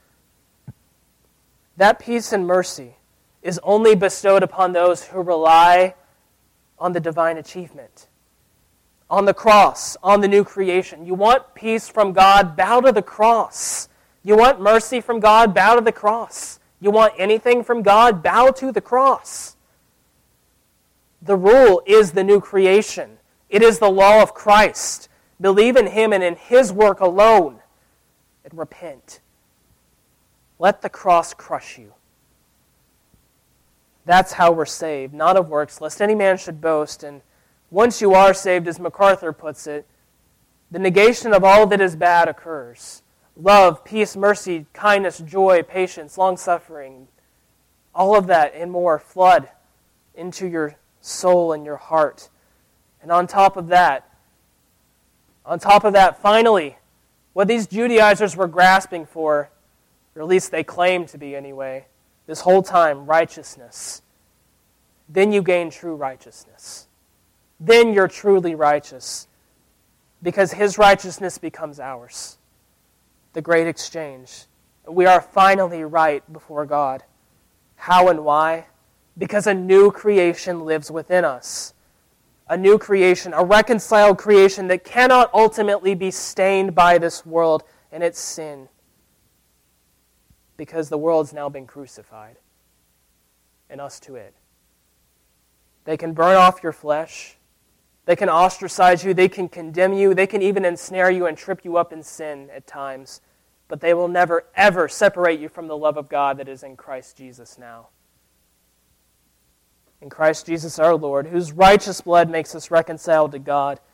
That peace and mercy is only bestowed upon those who rely on the divine achievement, on the cross, on the new creation. You want peace from God? Bow to the cross. You want mercy from God? Bow to the cross. You want anything from God? Bow to the cross. The rule is the new creation. It is the law of Christ. Believe in Him and in His work alone, and repent. Let the cross crush you. That's how we're saved, not of works, lest any man should boast. And once you are saved, as MacArthur puts it, the negation of all that is bad occurs. Love, peace, mercy, kindness, joy, patience, long-suffering, all of that and more flood into your soul and your heart. And on top of that, finally, what these Judaizers were grasping for, or at least they claimed to be anyway, this whole time, righteousness. Then you gain true righteousness. Then you're truly righteous, because His righteousness becomes ours. The great exchange. We are finally right before God. How and why? Because a new creation lives within us. A new creation, a reconciled creation that cannot ultimately be stained by this world and its sin. Because the world's now been crucified, and us to it. They can burn off your flesh. They can ostracize you. They can condemn you. They can even ensnare you and trip you up in sin at times. But they will never, ever separate you from the love of God that is in Christ Jesus now. In Christ Jesus our Lord, whose righteous blood makes us reconciled to God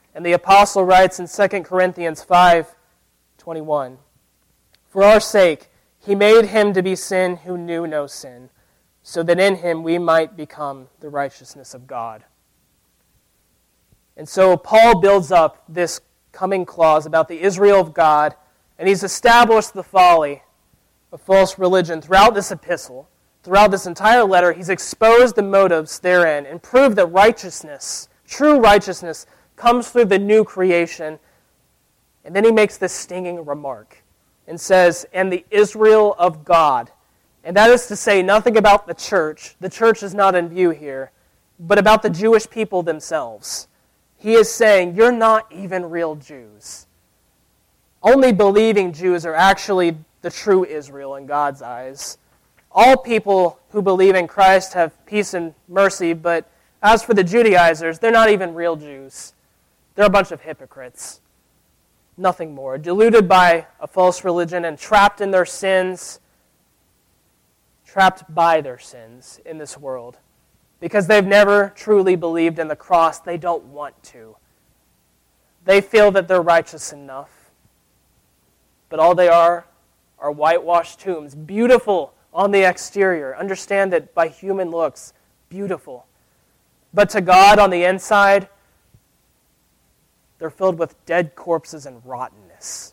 And the apostle writes in 2 Corinthians 5:21, "For our sake he made him to be sin who knew no sin, so that in him we might become the righteousness of God." And so Paul builds up this coming clause about the Israel of God, and he's established the folly of false religion throughout this epistle. Throughout this entire letter, he's exposed the motives therein and proved that righteousness, true righteousness, comes through the new creation. And then he makes this stinging remark and says, "And the Israel of God." And that is to say nothing about the church. The church is not in view here, but about the Jewish people themselves. He is saying, you're not even real Jews. Only believing Jews are actually the true Israel in God's eyes. All people who believe in Christ have peace and mercy, but as for the Judaizers, they're not even real Jews. They're a bunch of hypocrites. Nothing more. Deluded by a false religion and trapped in their sins, trapped by their sins in this world. Because they've never truly believed in the cross, they don't want to. They feel that they're righteous enough. But all they are whitewashed tombs, beautiful on the exterior. Understand that by human looks, beautiful. But to God on the inside, they're filled with dead corpses and rottenness.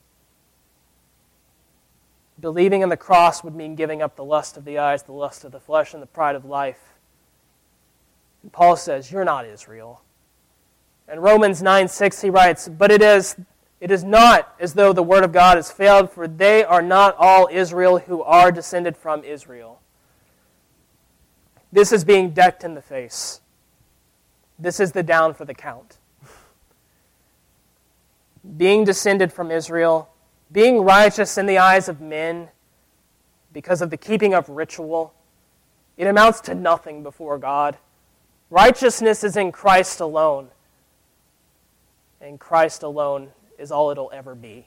Believing in the cross would mean giving up the lust of the eyes, the lust of the flesh, and the pride of life. And Paul says, you're not Israel. In Romans 9:6 he writes, "But it is not as though the word of God has failed, for they are not all Israel who are descended from Israel." This is being decked in the face. This is the down for the count. Being descended from Israel, being righteous in the eyes of men because of the keeping of ritual, it amounts to nothing before God. Righteousness is in Christ alone, and Christ alone is all it'll ever be.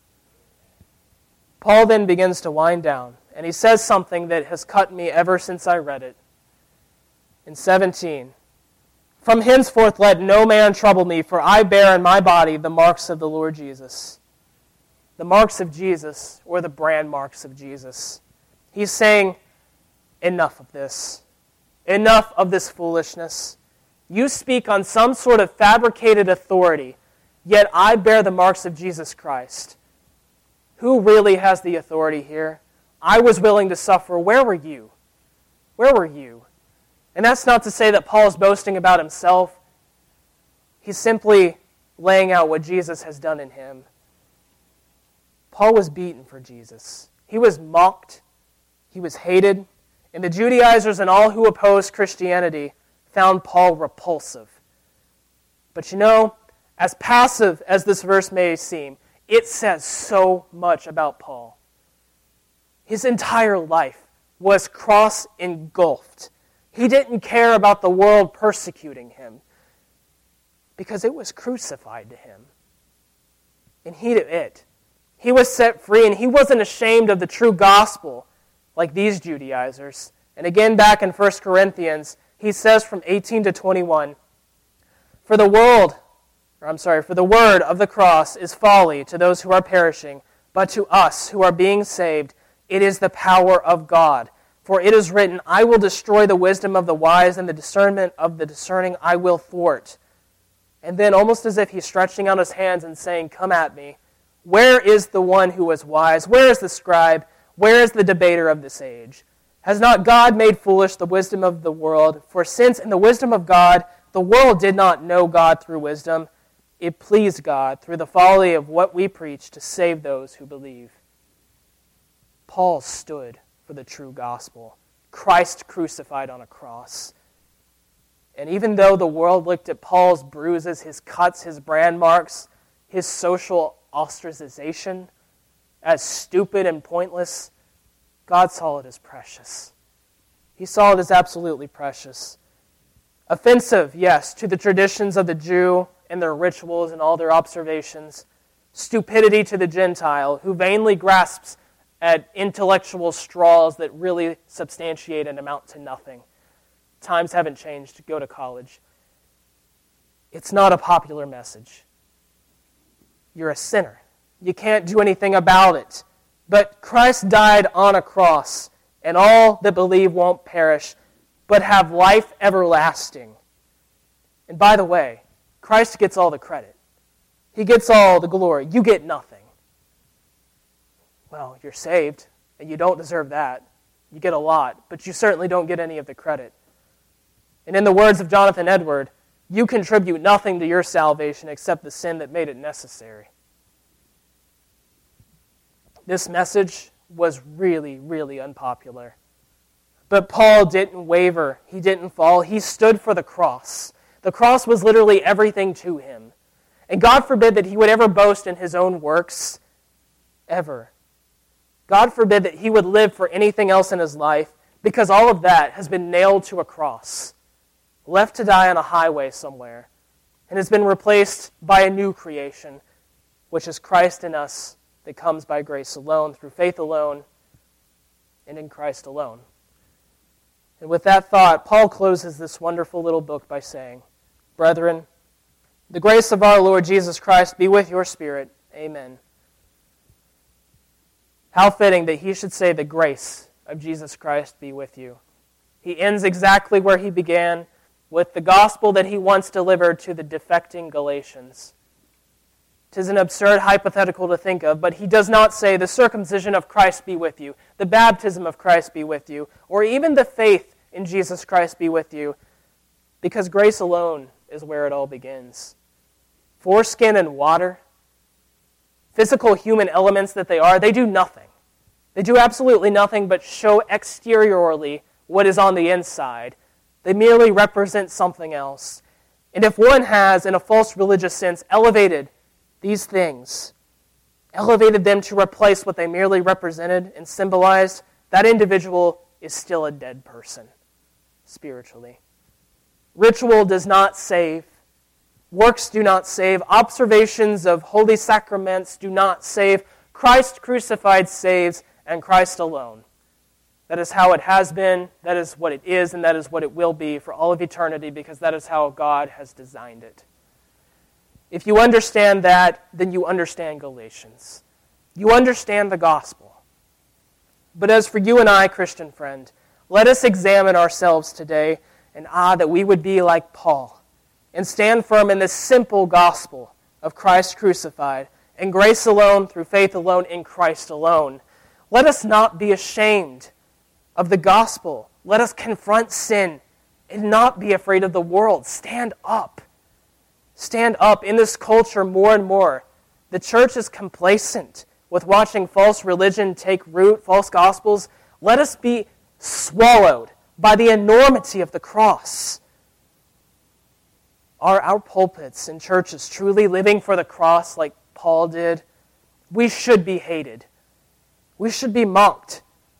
Paul then begins to wind down, and he says something that has cut me ever since I read it. In 17, "From henceforth let no man trouble me, for I bear in my body the marks of the Lord Jesus." The marks of Jesus, or the brand marks of Jesus. He's saying, enough of this. Enough of this foolishness. You speak on some sort of fabricated authority, yet I bear the marks of Jesus Christ. Who really has the authority here? I was willing to suffer. Where were you? Where were you? And that's not to say that Paul is boasting about himself. He's simply laying out what Jesus has done in him. Paul was beaten for Jesus. He was mocked. He was hated. And the Judaizers and all who opposed Christianity found Paul repulsive. But you know, as passive as this verse may seem, it says so much about Paul. His entire life was cross-engulfed. He didn't care about the world persecuting him because it was crucified to him. And he did it. He was set free, and he wasn't ashamed of the true gospel like these Judaizers. And again, back in 1 Corinthians, he says from 18 to 21, For the word of the cross is folly to those who are perishing, but to us who are being saved, it is the power of God. For it is written, I will destroy the wisdom of the wise, and the discernment of the discerning I will thwart. And then, almost as if he's stretching out his hands and saying, Come at me. Where is the one who is wise? Where is the scribe? Where is the debater of this age? Has not God made foolish the wisdom of the world? For since in the wisdom of God, the world did not know God through wisdom, it pleased God through the folly of what we preach to save those who believe. Paul stood for the true gospel. Christ crucified on a cross. And even though the world looked at Paul's bruises, his cuts, his brand marks, his social ostracization as stupid and pointless, God saw it as precious. He saw it as absolutely precious. Offensive, yes, to the traditions of the Jew and their rituals and all their observations. Stupidity to the Gentile who vainly grasps at intellectual straws that really substantiate and amount to nothing. Times haven't changed. Go to college. It's not a popular message. You're a sinner. You can't do anything about it. But Christ died on a cross, and all that believe won't perish, but have life everlasting. And by the way, Christ gets all the credit. He gets all the glory. You get nothing. Well, you're saved, and you don't deserve that. You get a lot, but you certainly don't get any of the credit. And in the words of Jonathan Edward, you contribute nothing to your salvation except the sin that made it necessary. This message was really, really unpopular. But Paul didn't waver. He didn't fall. He stood for the cross. The cross was literally everything to him. And God forbid that he would ever boast in his own works, ever. God forbid that he would live for anything else in his life, because all of that has been nailed to a cross, left to die on a highway somewhere, and has been replaced by a new creation, which is Christ in us, that comes by grace alone, through faith alone, and in Christ alone. And with that thought, Paul closes this wonderful little book by saying, "Brethren, the grace of our Lord Jesus Christ be with your spirit. Amen." How fitting that he should say, "The grace of Jesus Christ be with you." He ends exactly where he began, with the gospel that he once delivered to the defecting Galatians. 'Tis an absurd hypothetical to think of, but he does not say, "The circumcision of Christ be with you, the baptism of Christ be with you, or even the faith in Jesus Christ be with you," because grace alone is where it all begins. Foreskin and water, physical human elements that they are, they do nothing. They do absolutely nothing but show exteriorly what is on the inside. They merely represent something else. And if one has, in a false religious sense, elevated these things, elevated them to replace what they merely represented and symbolized, that individual is still a dead person, spiritually. Ritual does not save. Works do not save. Observations of holy sacraments do not save. Christ crucified saves, and Christ alone. That is how it has been, that is what it is, and that is what it will be for all of eternity, because that is how God has designed it. If you understand that, then you understand Galatians. You understand the gospel. But as for you and I, Christian friend, let us examine ourselves today, and that we would be like Paul, and stand firm in this simple gospel of Christ crucified, and grace alone, through faith alone, in Christ alone. Let us not be ashamed of the gospel. Let us confront sin and not be afraid of the world. Stand up. Stand up. In this culture more and more, the church is complacent with watching false religion take root, false gospels. Let us be swallowed by the enormity of the cross. Are our pulpits and churches truly living for the cross like Paul did? We should be hated. We should be mocked.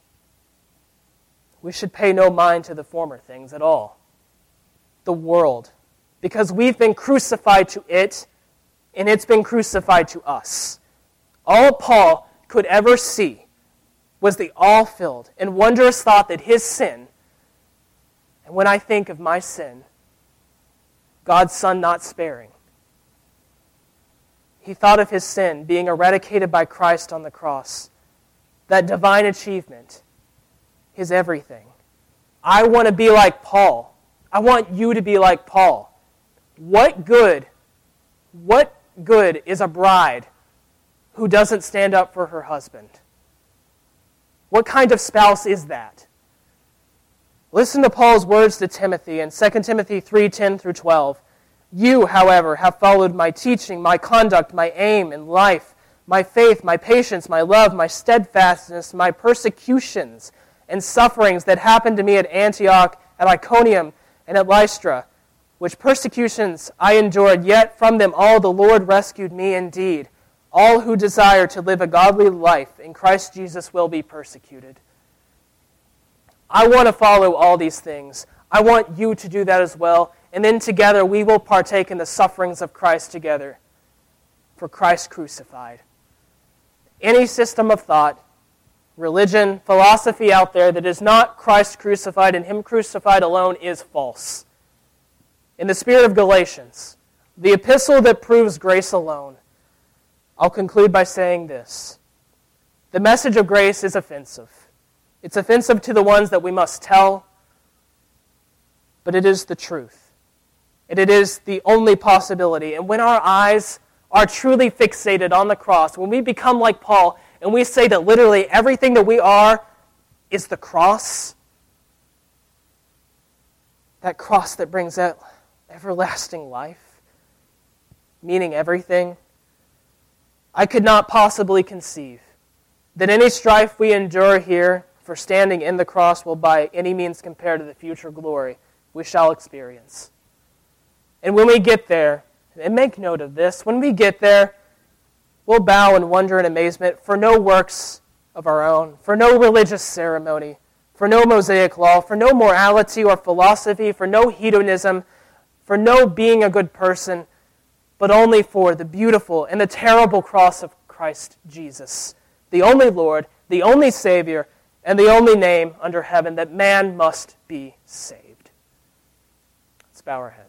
We should pay no mind to the former things at all. The world. Because we've been crucified to it, and it's been crucified to us. All Paul could ever see was the all-filled and wondrous thought that his sin, and when I think of my sin, God's Son not sparing, he thought of his sin being eradicated by Christ on the cross. That divine achievement, his everything. I want to be like Paul. I want you to be like Paul. What good is a bride who doesn't stand up for her husband? What kind of spouse is that? Listen to Paul's words to Timothy in 2 Timothy 3:10 through 12. You, however, have followed my teaching, my conduct, my aim in life, my faith, my patience, my love, my steadfastness, my persecutions and sufferings that happened to me at Antioch, at Iconium, and at Lystra, which persecutions I endured, yet from them all the Lord rescued me indeed. All who desire to live a godly life in Christ Jesus will be persecuted. I want to follow all these things. I want you to do that as well. And then together we will partake in the sufferings of Christ together. For Christ crucified. Any system of thought, religion, philosophy out there that is not Christ crucified and Him crucified alone is false. In the spirit of Galatians, the epistle that proves grace alone, I'll conclude by saying this. The message of grace is offensive. It's offensive to the ones that we must tell, but it is the truth. And it is the only possibility. And when our eyes are truly fixated on the cross, when we become like Paul, and we say that literally everything that we are is the cross, that cross that brings that everlasting life, meaning everything, I could not possibly conceive that any strife we endure here for standing in the cross will by any means compare to the future glory we shall experience. And when we get there, and make note of this, when we get there, we'll bow in wonder and amazement for no works of our own, for no religious ceremony, for no Mosaic law, for no morality or philosophy, for no hedonism, for no being a good person, but only for the beautiful and the terrible cross of Christ Jesus, the only Lord, the only Savior, and the only name under heaven that man must be saved. Let's bow our heads.